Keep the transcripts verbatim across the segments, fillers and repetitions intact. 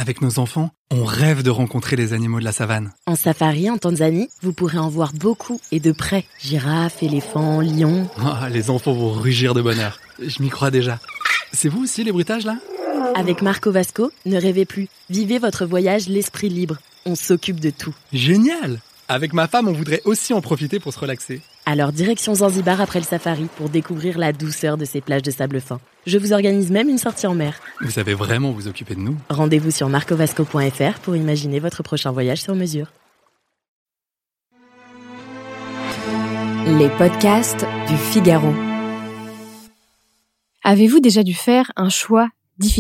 Avec nos enfants, on rêve de rencontrer les animaux de la savane. En safari en Tanzanie, vous pourrez en voir beaucoup et de près. Girafes, éléphants, lions... Oh, les enfants vont rugir de bonheur. Je m'y crois déjà. C'est vous aussi les bruitages là ? Avec Marco Vasco, ne rêvez plus. Vivez votre voyage l'esprit libre. On s'occupe de tout. Génial ! Avec ma femme, on voudrait aussi en profiter pour se relaxer. Alors direction Zanzibar après le safari pour découvrir la douceur de ces plages de sable fin. Je vous organise même une sortie en mer. Vous savez vraiment vous occuper de nous. Rendez-vous sur marco vasco point f r pour imaginer votre prochain voyage sur mesure. Les podcasts du Figaro. Avez-vous déjà dû faire un choix difficile ?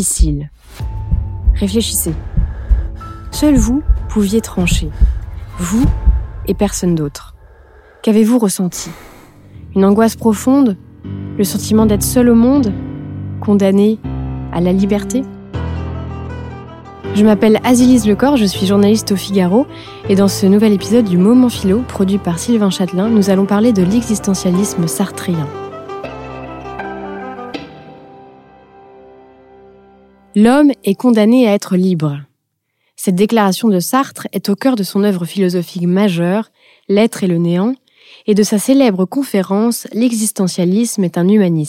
Réfléchissez. Seul vous pouviez trancher. Vous et personne d'autre. Qu'avez-vous ressenti ? Une angoisse profonde ? Le sentiment d'être seul au monde ? Condamné à la liberté ? Je m'appelle Azilise Lecor, je suis journaliste au Figaro et dans ce nouvel épisode du Moment Philo, produit par Sylvain Châtelain, nous allons parler de l'existentialisme sartrien. L'homme est condamné à être libre. Cette déclaration de Sartre est au cœur de son œuvre philosophique majeure, L'être et le néant, et de sa célèbre conférence « L'existentialisme est un humanisme ».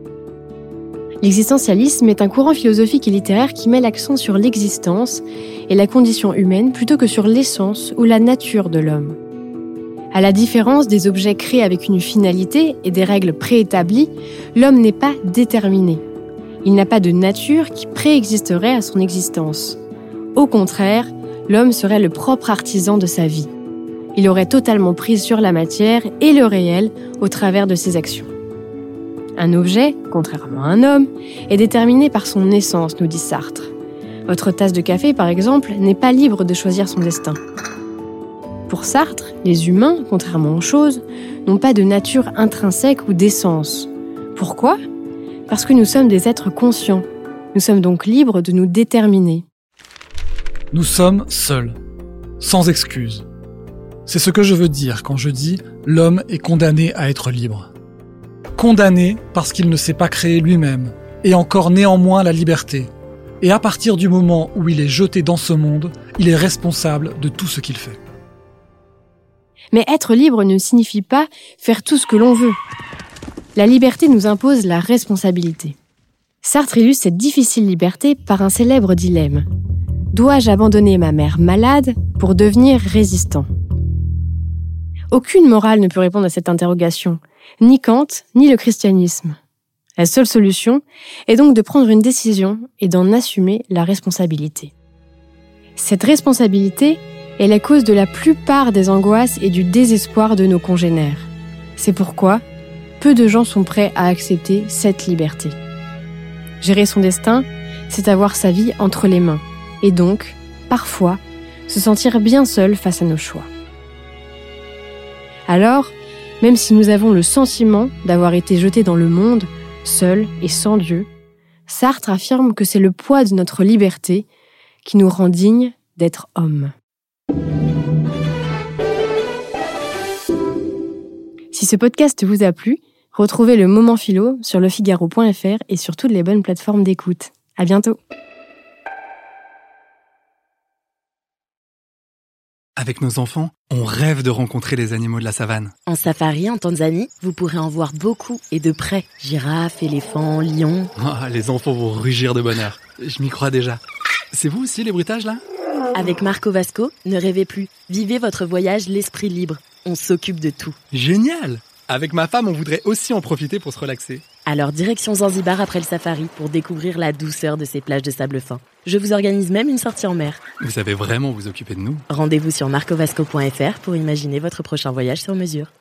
L'existentialisme est un courant philosophique et littéraire qui met l'accent sur l'existence et la condition humaine plutôt que sur l'essence ou la nature de l'homme. À la différence des objets créés avec une finalité et des règles préétablies, l'homme n'est pas déterminé. Il n'a pas de nature qui préexisterait à son existence. Au contraire, l'homme serait le propre artisan de sa vie. Il aurait totalement prise sur la matière et le réel au travers de ses actions. Un objet, contrairement à un homme, est déterminé par son essence, nous dit Sartre. Votre tasse de café, par exemple, n'est pas libre de choisir son destin. Pour Sartre, les humains, contrairement aux choses, n'ont pas de nature intrinsèque ou d'essence. Pourquoi ? Parce que nous sommes des êtres conscients. Nous sommes donc libres de nous déterminer. Nous sommes seuls, sans excuse. C'est ce que je veux dire quand je dis « l'homme est condamné à être libre ». Condamné parce qu'il ne s'est pas créé lui-même, et encore néanmoins la liberté. Et à partir du moment où il est jeté dans ce monde, il est responsable de tout ce qu'il fait. Mais être libre ne signifie pas faire tout ce que l'on veut. La liberté nous impose la responsabilité. Sartre illustre cette difficile liberté par un célèbre dilemme. Dois-je abandonner ma mère malade pour devenir résistant ? Aucune morale ne peut répondre à cette interrogation, ni Kant, ni le christianisme. La seule solution est donc de prendre une décision et d'en assumer la responsabilité. Cette responsabilité est la cause de la plupart des angoisses et du désespoir de nos congénères. C'est pourquoi peu de gens sont prêts à accepter cette liberté. Gérer son destin, c'est avoir sa vie entre les mains, et donc, parfois, se sentir bien seul face à nos choix. Alors, même si nous avons le sentiment d'avoir été jetés dans le monde, seuls et sans Dieu, Sartre affirme que c'est le poids de notre liberté qui nous rend dignes d'être hommes. Si ce podcast vous a plu, retrouvez le Moment Philo sur lefigaro point f r et sur toutes les bonnes plateformes d'écoute. À bientôt. Avec nos enfants, on rêve de rencontrer les animaux de la savane. En safari en Tanzanie, vous pourrez en voir beaucoup et de près. Girafes, éléphants, lions... Oh, les enfants vont rugir de bonheur. Je m'y crois déjà. C'est vous aussi les bruitages là ? Avec Marco Vasco, ne rêvez plus. Vivez votre voyage l'esprit libre. On s'occupe de tout. Génial ! Avec ma femme, on voudrait aussi en profiter pour se relaxer. Alors direction Zanzibar après le safari pour découvrir la douceur de ces plages de sable fin. Je vous organise même une sortie en mer. Vous savez vraiment vous occuper de nous. Rendez-vous sur marco vasco point f r pour imaginer votre prochain voyage sur mesure.